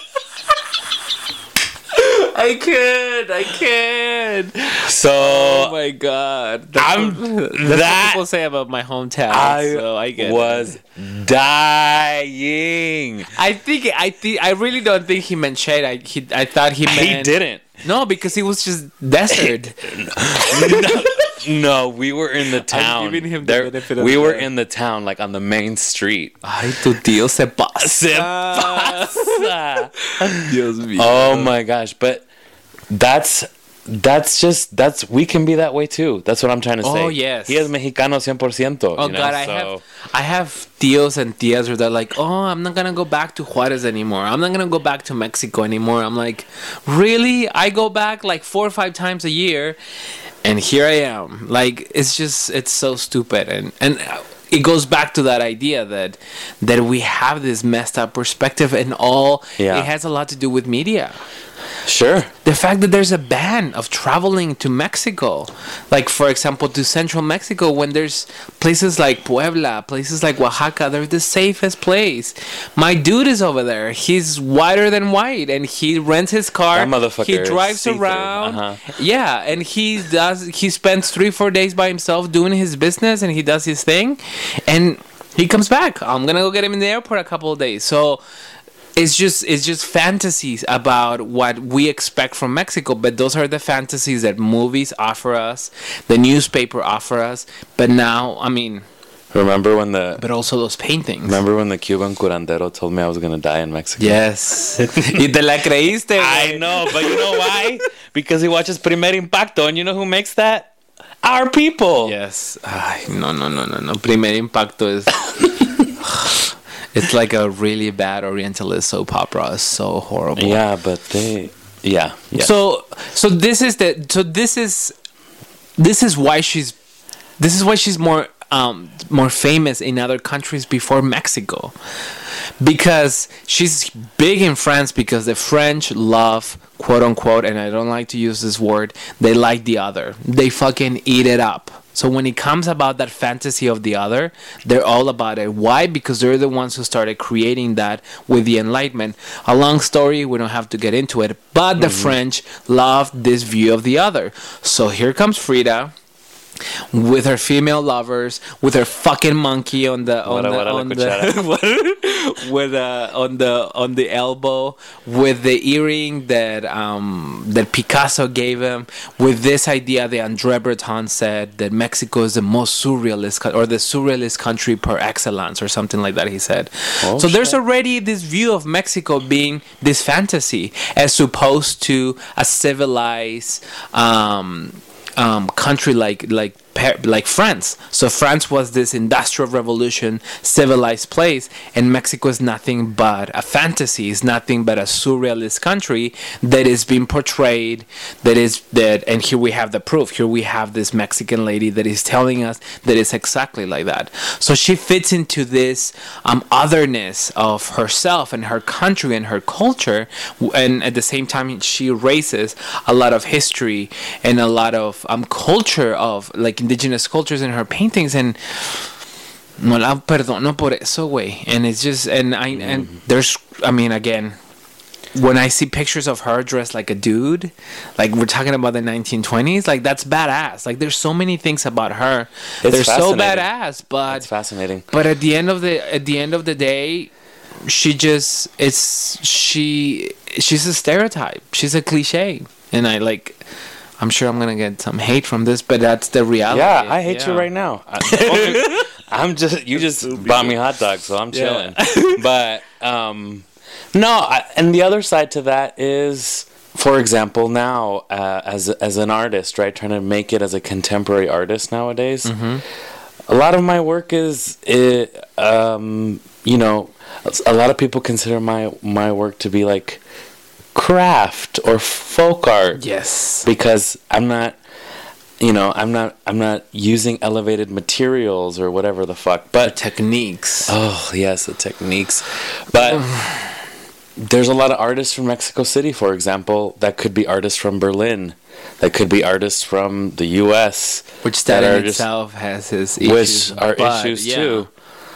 I could, I could. So, oh my God, that's I'm what, that's that what people say about my hometown. I, so I get was it. dying. I think, I think, I really don't think he meant shade. I, he, I thought he meant. He didn't. No, because he was just desert. no, no, we were in the town. I'm giving him the there, benefit of we the were doubt. in the town, like on the main street. Ay, tu tío se pasa. Se pasa. Dios mío. Oh my gosh, but that's that's just that's we can be that way too. That's what I'm trying to say. Oh yes, he is Mexicano cien por ciento. Oh you know? God, I so. have I have tíos and tías where they're like, oh, I'm not gonna go back to Juarez anymore. I'm not gonna go back to Mexico anymore. I'm like, really? I go back like four or five times a year, and here I am. Like, it's just it's so stupid, and and. It goes back to that idea that that we have this messed up perspective, and all yeah. it has a lot to do with media. Sure. The fact that there's a ban of traveling to Mexico, like for example to central Mexico, when there's places like Puebla, places like Oaxaca, they're the safest place. My dude is over there. He's whiter than white, and he rents his car. That motherfucker He is drives see-through. around. Uh-huh. Yeah, and he does. He spends three, four days by himself doing his business, and he does his thing, and he comes back. I'm gonna go get him in the airport a couple of days. So. It's just it's just fantasies about what we expect from Mexico, but those are the fantasies that movies offer us, the newspaper offer us. But now, I mean, Remember when the but also those paintings. remember when the Cuban curandero told me I was gonna die in Mexico? Yes. Y te la creíste, I güey. know, but you know why? Because he watches Primer Impacto, and you know who makes that? Our people. Yes. Ay, no, no, no, no, no. Primer Impacto is. It's like a really bad Orientalist soap opera. It's so horrible. Yeah, but they. Yeah. Yeah. So, so this is the. So this is. This is why she's. This is why she's more. Um, more famous in other countries before Mexico, because she's big in France because the French love, quote unquote, and I don't like to use this word, they like the other. They fucking eat it up. So when it comes about that fantasy of the other, they're all about it. Why? Because they're the ones who started creating that with the Enlightenment. A long story, we don't have to get into it, but the Mm-hmm. French loved this view of the other. So here comes Frida with her female lovers, with her fucking monkey on the on Guara, the, guara la on the with uh, on the on the elbow, with the earring that um that Picasso gave him, with this idea that André Breton said that Mexico is the most surrealist co- or the surrealist country per excellence or something like that. He said. Oh, so there's shit. already this view of Mexico being this fantasy as opposed to a civilized um um, country like like Pa- like France. So France was this industrial revolution, civilized place, and Mexico is nothing but a fantasy. It's nothing but a surrealist country that is being portrayed. That is that, and here we have the proof. Here we have this Mexican lady that is telling us that it's exactly like that. So she fits into this um, otherness of herself and her country and her culture, and at the same time she erases a lot of history and a lot of um, culture of like indigenous cultures in her paintings, and no la perdono por eso, güey. And it's just, and I, and there's, I mean, again, when I see pictures of her dressed like a dude, like we're talking about the nineteen twenties, like that's badass. Like there's so many things about her. It's They're so fascinating. badass, but It's fascinating. but at the end of the at the end of the day, she just it's she she's a stereotype. She's a cliche, and I like. I'm sure I'm gonna get some hate from this, but that's the reality. Yeah, I hate Yeah. you right now. I, I'm just you just bought me hot dogs, so I'm chilling. But um, no, I, and the other side to that is, for example, now uh, as as an artist, right, trying to make it as a contemporary artist nowadays. Mm-hmm. A lot of my work is, it, um, you know, a lot of people consider my my work to be like craft or folk art. Yes. Because I'm not, you know, I'm not, I'm not using elevated materials or whatever the fuck. But Techniques. oh yes, the techniques. But there's a lot of artists from Mexico City, for example, that could be artists from Berlin, that could be artists from the U S, Which that, that in are just- itself has his which issues. are but, issues yeah. too.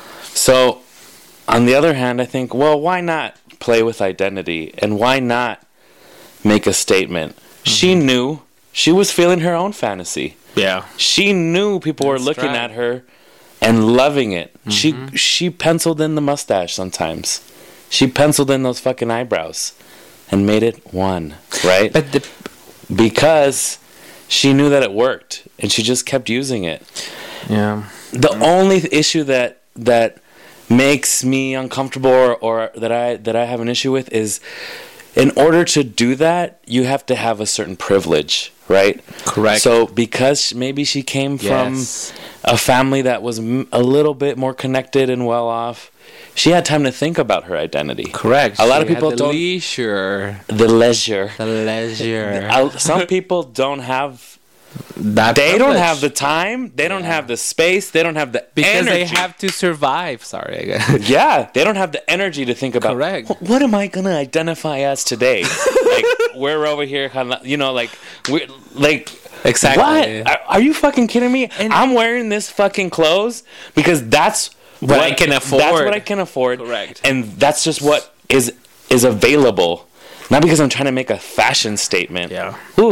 So, on the other hand, I think, well, why not play with identity, and why not make a statement? Mm-hmm. She knew, she was feeling her own fantasy. Yeah. She knew people were That's looking right. at her and loving it. Mm-hmm. She she penciled in the mustache sometimes. She penciled in those fucking eyebrows and made it one, right? But the Because she knew that it worked and she just kept using it. yeah. The only issue that that makes me uncomfortable or, or that I that I have an issue with is, in order to do that, you have to have a certain privilege, right? Correct. So because maybe she came from Yes. a family that was m- a little bit more connected and well off, she had time to think about her identity. Correct. A lot She of people had the don't leisure. the leisure. The leisure. Uh, Some people don't have that They don't privilege. have the time. They don't Yeah. have the space. They don't have the because energy. they have to survive. Sorry, I guess. Yeah, they don't have the energy to think about. Correct. "Wh- What am I gonna identify as today? Like we're over here, kinda- you know, like we like. Exactly. What? Are, are you fucking kidding me? And- I'm wearing this fucking clothes because that's What I can afford. That's what I can afford. Correct. And that's just what is is available. Not because I'm trying to make a fashion statement. Yeah. Ooh.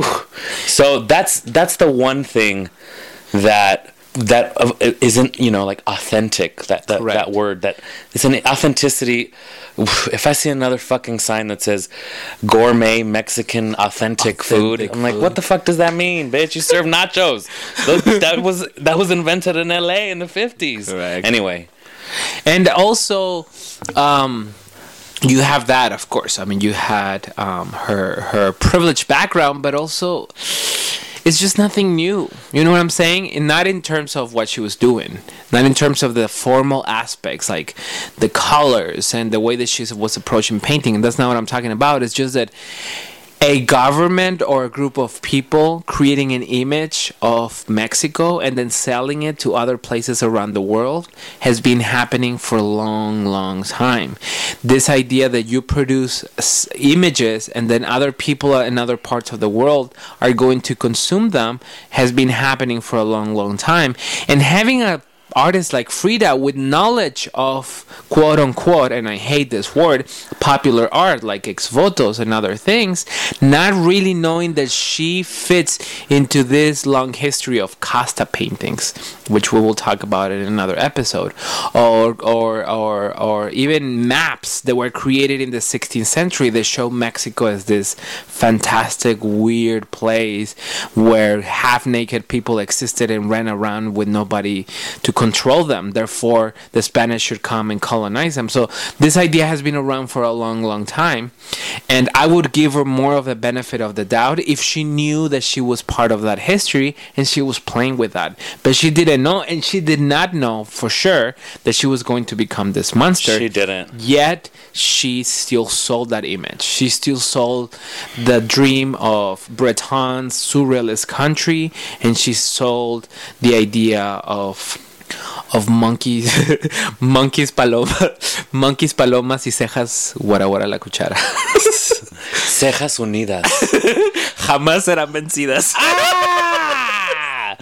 So that's that's the one thing that that uh, isn't, you know, like authentic. That that, Correct. that word that it's an authenticity. If I see another fucking sign that says gourmet Mexican authentic, food, Authentic I'm like, food. what the fuck does that mean, bitch? You serve nachos. Those- that was that was invented in L A in the fifties. Correct. Anyway, And also, um, you have that, of course. I mean, you had um, her her privileged background, but also it's just nothing new. You know what I'm saying? And not in terms of what she was doing, not in terms of the formal aspects, like the colors and the way that she was approaching painting. And that's not what I'm talking about. It's just that a government or a group of people creating an image of Mexico and then selling it to other places around the world has been happening for a long, long time. This idea that you produce s- images and then other people in other parts of the world are going to consume them has been happening for a long, long time. And having a artists like Frida with knowledge of quote unquote, and I hate this word, popular art like ex votos and other things, not really knowing that she fits into this long history of casta paintings, which we will talk about in another episode, or or or or even maps that were created in the sixteenth century that show Mexico as this fantastic weird place where half naked people existed and ran around with nobody to control them. Therefore, the Spanish should come and colonize them. So this idea has been around for a long, long time. And I would give her more of the benefit of the doubt if she knew that she was part of that history and she was playing with that. But she didn't know, and she did not know for sure that she was going to become this monster. she didn't. Yet she still sold that image. She still sold the dream of Breton's surrealist country, and she sold the idea of of monkeys, monkeys, paloma, monkeys, palomas y cejas, guara guara la cuchara. Cejas unidas. Jamás serán vencidas. Ah!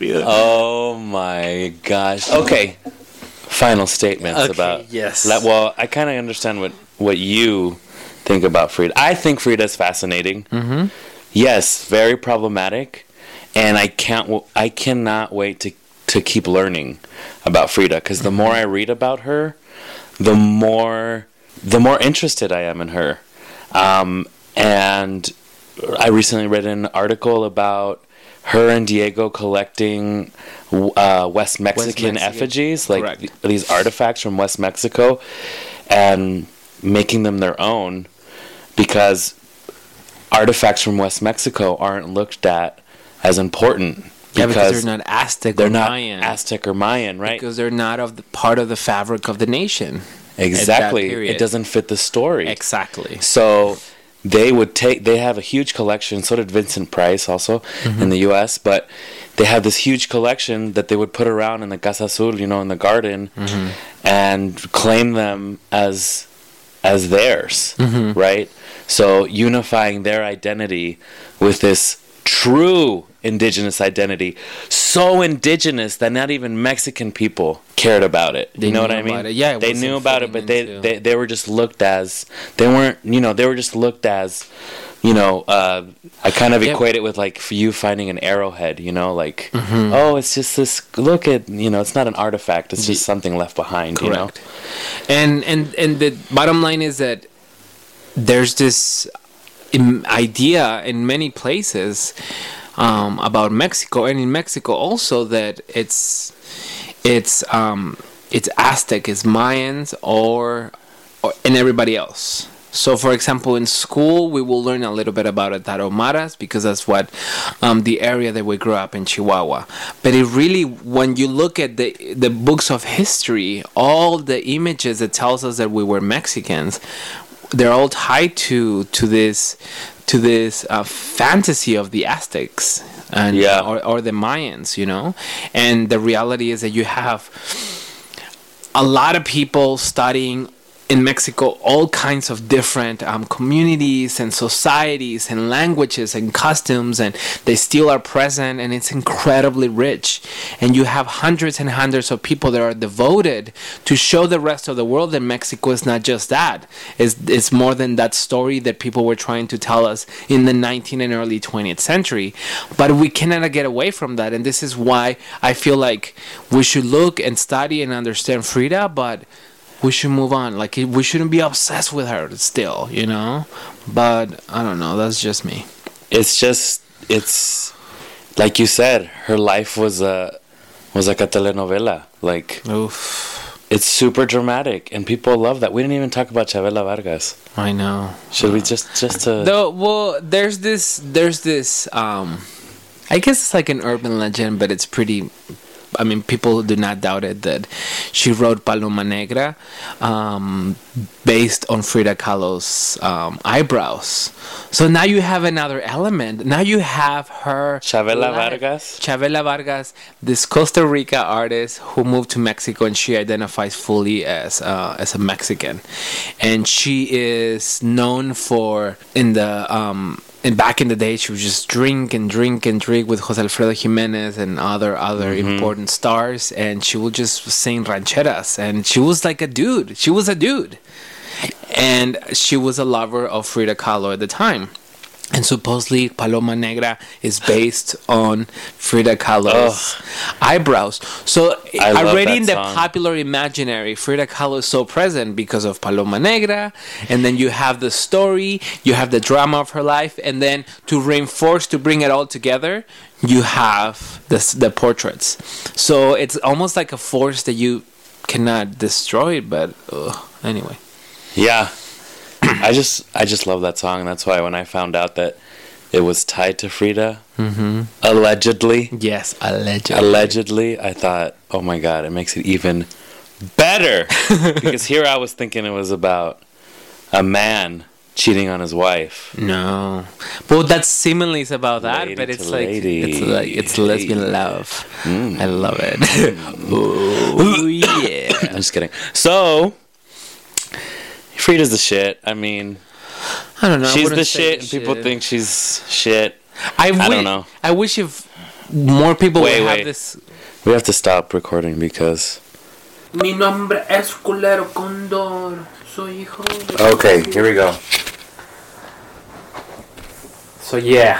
Oh my gosh. Okay. Final statements Okay, about yes. Like, well, I kind of understand what what you think about Frida. I think Frida's fascinating. Mm-hmm. Yes, very problematic, and I can't. w- I cannot wait to to keep learning about Frida because the more I read about her, the more the more interested I am in her. Um, and I recently read an article about her and Diego collecting uh, West Mexican Mexican, effigies, like correct. th- these artifacts from West Mexico, and making them their own because artifacts from West Mexico aren't looked at as important. Yeah, because they're not Aztec they're or not Mayan. Aztec or Mayan, right? Because they're not of the part of the fabric of the nation. Exactly. period. It doesn't fit the story. Exactly. So they would take. They have a huge collection. So did Vincent Price, also in the U S. But they have this huge collection that they would put around in the Casa Azul, you know, in the garden, and claim them as as theirs, right? So unifying their identity with this true indigenous identity, so indigenous that not even Mexican people cared about it. They you know knew what I mean? about it. Yeah, it they wasn't knew about it, but fitting they, into- they they were just looked as they weren't. You know, they were just looked as. You know, uh, I kind of Yeah. equate it with like for you finding an arrowhead. You know, like Mm-hmm. oh, it's just this. Look at you know, it's not an artifact. It's just something left behind. You know, Correct. And and and the bottom line is that there's this im- idea in many places um, about Mexico, and in Mexico also, that it's it's um, it's Aztec, it's Mayans, or, or and everybody else. So, for example, in school, we will learn a little bit about the Tarahumaras because that's what um, the area that we grew up in, Chihuahua. But it really, when you look at the the books of history, all the images that tells us that we were Mexicans, they're all tied to to this to this uh, fantasy of the Aztecs, and Yeah. or, or the Mayans, you know. And the reality is that you have a lot of people studying in Mexico all kinds of different um, communities and societies and languages and customs, and they still are present, and it's incredibly rich. And you have hundreds and hundreds of people that are devoted to show the rest of the world that Mexico is not just that. It's, it's more than that story that people were trying to tell us in the nineteenth and early twentieth century. But we cannot get away from that, and this is why I feel like we should look and study and understand Frida, but we should move on. Like, we shouldn't be obsessed with her still, you know? But I don't know, that's just me. It's just, it's like you said, her life was a was like a telenovela. Like, Oof. it's super dramatic, and people love that. We didn't even talk about Chavela Vargas. I know. Should we just just to Though, well, there's this, there's this, um, I guess it's like an urban legend, but it's pretty, I mean, people do not doubt it, that she wrote Paloma Negra um, based on Frida Kahlo's um, eyebrows. So now you have another element. Now you have her... Chavela life. Vargas? Chavela Vargas, this Costa Rica artist who moved to Mexico, and she identifies fully as uh, as a Mexican. And she is known for, in the... Um, And back in the day, she would just drink and drink and drink with Jose Alfredo Jimenez and other other Mm-hmm. important stars, and she would just sing rancheras. And she was like a dude. She was a dude, and she was a lover of Frida Kahlo at the time. And supposedly Paloma Negra is based on Frida Kahlo's eyebrows. So I love already that in the song. popular imaginary, Frida Kahlo is so present because of Paloma Negra. And then you have the story, you have the drama of her life, and then to reinforce, to bring it all together, you have the, the portraits. So it's almost like a force that you cannot destroy, but ugh, anyway. Yeah. I just I just love that song, and that's why when I found out that it was tied to Frida, Mm-hmm. allegedly, Yes, allegedly. allegedly, I thought, oh my god, it makes it even better. Because here I was thinking it was about a man cheating on his wife. No, but that's similes about that. Lady but it's to like lady. it's like it's lesbian Hey. love. Mm. I love it. Oh yeah. I'm just kidding. So, Frida's the shit. I mean, I don't know. I she's wouldn't the say shit, and people think she's shit. I, I wi- don't know. I wish if more people Wait, would wait. have this. We have to stop recording because... Mi nombre es Culero Condor. Soy hijo de... Okay, here we go. So yeah.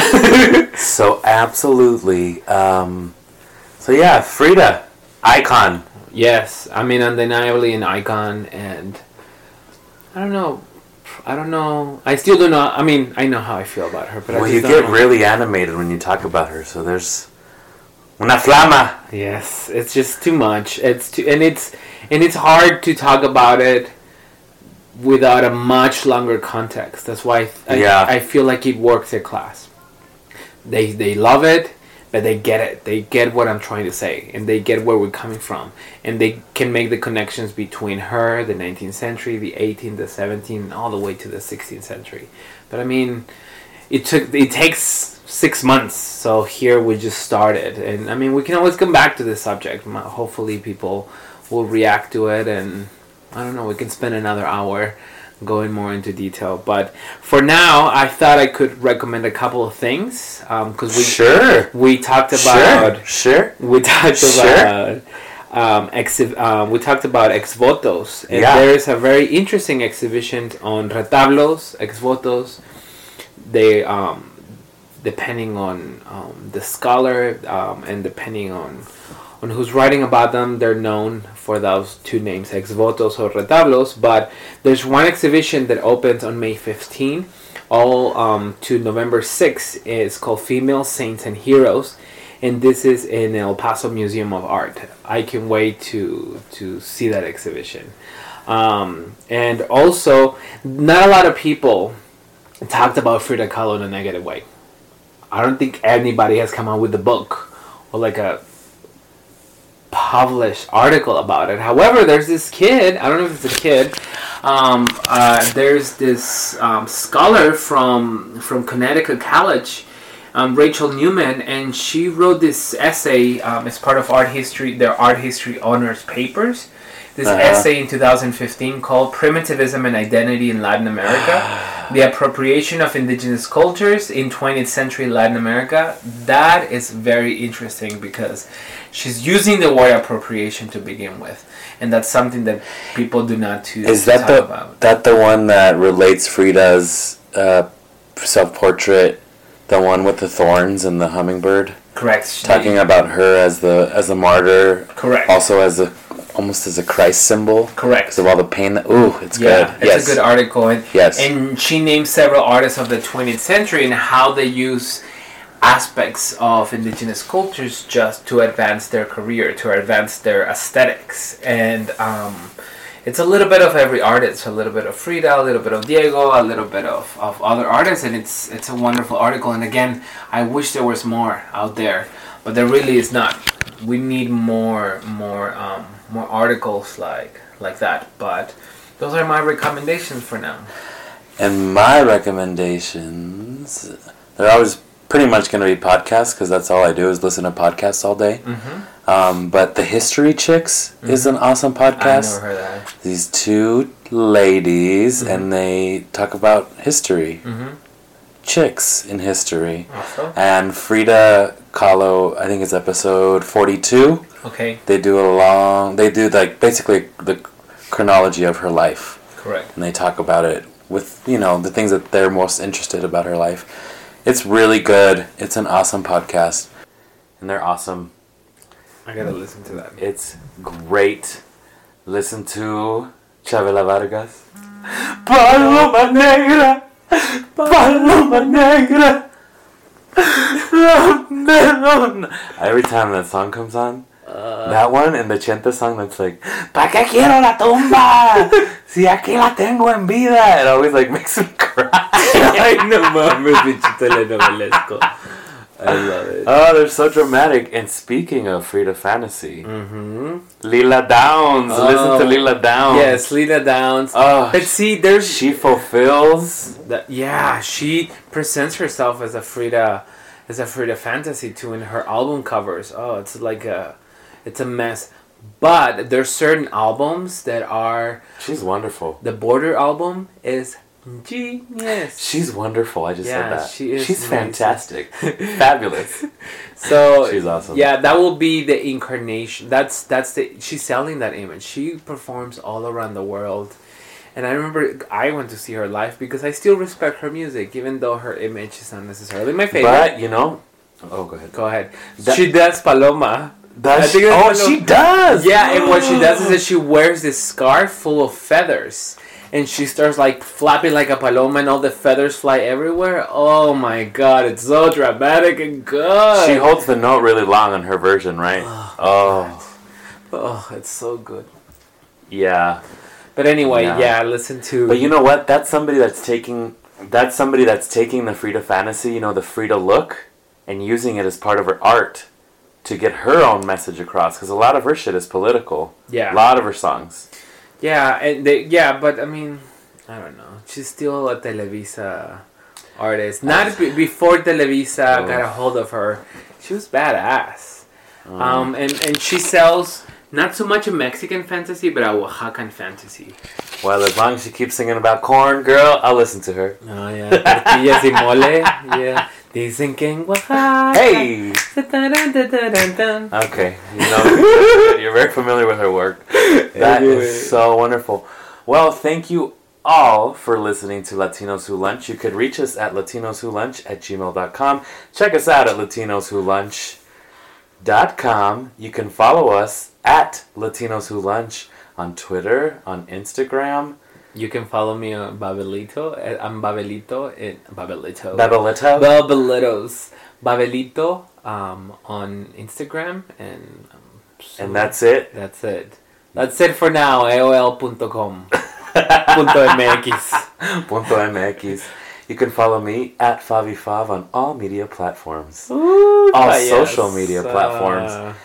So absolutely. Um, so yeah, Frida, icon. Yes, I mean, undeniably an icon, and I don't know. I don't know. I still don't know. I mean, I know how I feel about her, but I Well, just you don't get know. really animated when you talk about her. So there's una flama. Yes, it's just too much. It's too, and it's and it's hard to talk about it without a much longer context. That's why I, Yeah. I feel like it works at class. They they love it, but they get it. They get what I'm trying to say, and they get where we're coming from, and they can make the connections between her, the nineteenth century, the eighteenth, the seventeenth, all the way to the sixteenth century. But I mean, it took it takes six months, so here we just started, and I mean, we can always come back to this subject. Hopefully, people will react to it, and I don't know. We can spend another hour going more into detail, but for now, I thought I could recommend a couple of things because we Sure. we talked about Sure. we talked Sure. about um, exhi- uh, we talked about ex votos, and Yeah. there is a very interesting exhibition on retablos, ex votos. They um, depending on um, the scholar um, and depending on on who's writing about them, they're known for those two names, ex votos or retablos. But there's one exhibition that opens on May fifteenth, all um, to November sixth. It's called Female Saints and Heroes, and this is in El Paso Museum of Art. I can wait to to see that exhibition. Um, and also, not a lot of people talked about Frida Kahlo in a negative way. I don't think anybody has come out with a book or like a published article about it. However, there's this kid, I don't know if it's a kid, um, uh, there's this um, scholar from from Connecticut College, um, Rachel Newman, and she wrote this essay um, as part of art history, their art history honors papers. This Uh-huh. essay in two thousand fifteen called "Primitivism and Identity in Latin America: The Appropriation of Indigenous Cultures in twentieth Century Latin America." That is very interesting because she's using the word appropriation to begin with, and that's something that people do not to Is to that talk the about. that the one that relates Frida's uh, self-portrait, the one with the thorns and the hummingbird? Correct. Talking about her as the as a martyr, Correct. also as a almost as a Christ symbol. Correct. Because of all the pain. That, ooh, it's Yeah, good. it's yes. a good article, and Yes. and she named several artists of the twentieth century and how they use aspects of indigenous cultures just to advance their career, to advance their aesthetics, and um, it's a little bit of every artist, a little bit of Frida, a little bit of Diego, a little bit of, of other artists, and it's it's a wonderful article. And again, I wish there was more out there, but there really is not. We need more more um, more articles like like that. But those are my recommendations for now. And my recommendations, they're always pretty much going to be podcasts because that's all I do is listen to podcasts all day. Mm-hmm. Um, but the History Chicks mm-hmm. is an awesome podcast. I never heard that. These two ladies, Mm-hmm. and they talk about history. Mm-hmm. Chicks in history. Awesome. And Frida Kahlo, I think it's episode forty-two. Okay. They do a long, they do like basically the chronology of her life. Correct. And they talk about it with, you know, the things that they're most interested about her life. It's really good. It's an awesome podcast. And they're awesome. I gotta listen to that. It's great. Listen to Chavela Vargas. Paloma Negra. Paloma Negra. Every time that song comes on, uh, that one and the Chenta song that's like, ¿Pa qué quiero la tumba? Si aquí la tengo en vida. It always like makes me cry. Ay, no mames, pinche telenovelesco. I love it. Oh, they're so dramatic. And speaking of Frida Fantasy, Mm-hmm. Lila Downs. Oh. Listen to Lila Downs. Yes, Lila Downs. Oh, But see, there's she fulfills. that. Yeah, she presents herself as a Frida, as a Frida Fantasy too in her album covers. Oh, it's like a, it's a mess. But there's certain albums that are. She's wonderful. The Border album is genius. She's wonderful. I just Yeah, said that. she is She's amazing. fantastic. Fabulous. So She's awesome. Yeah, that will be the incarnation. That's that's the she's selling that image. She performs all around the world. And I remember I went to see her live because I still respect her music, even though her image is not necessarily my favorite. But, you know... Oh, go ahead. Go ahead. That- she does Paloma. Does I think she? that's Oh, Paloma. she does! Yeah, and what she does is that she wears this scarf full of feathers. And she starts like flapping like a paloma and all the feathers fly everywhere. Oh my god, it's so dramatic and good. She holds the note really long on her version, right? Oh. Oh. Oh, it's so good. Yeah. But anyway, Yeah. yeah, listen to... But you know what? That's somebody that's taking... That's somebody that's taking the Frida Fantasy, you know, the Frida look, and using it as part of her art to get her own message across. Because a lot of her shit is political. Yeah. A lot of her songs. Yeah, and they, yeah, but I mean, I don't know. She's still a Televisa artist. Not be, before Televisa Oh. got a hold of her. She was badass. Mm. Um, and, and she sells not so much a Mexican fantasy, but a Oaxacan fantasy. Well, as long as she keeps singing about corn, girl, I'll listen to her. Oh, yeah. Tortillas y mole. Yeah. Dicen que en Oaxaca. Hey! Ta-ta-dun-ta-ta-dun-dun. Okay, you know, you're very familiar with her work. That Anyway. is so wonderful. Well, thank you all for listening to Latinos Who Lunch. You could reach us at latinos who lunch at gmail dot com. Check us out at latinos who lunch dot com. You can follow us at Latinos Who Lunch on Twitter, on Instagram. You can follow me on Babelito. eh, I'm Babelito. It, Babelito. Babelito. Babelitos. Babelito um, on Instagram. And um, so And that's it. That's it. That's it for now. A O L dot com. Punto M X. Punto M X. You can follow me at FaviFav on all media platforms. Ooh, All yes. social media platforms. Uh,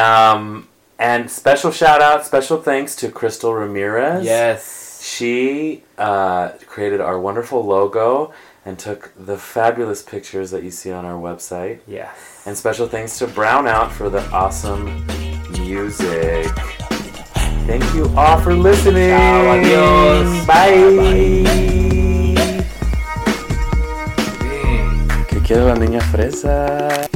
Um, and special shout out, special thanks to Crystal Ramirez. yes. She uh, created our wonderful logo. and took the fabulous pictures that you see on our website. Yeah. And special thanks to Brownout for the awesome music. Thank you all for listening. Ciao, adios. Bye. Bye. ¿Qué quiere la niña fresa?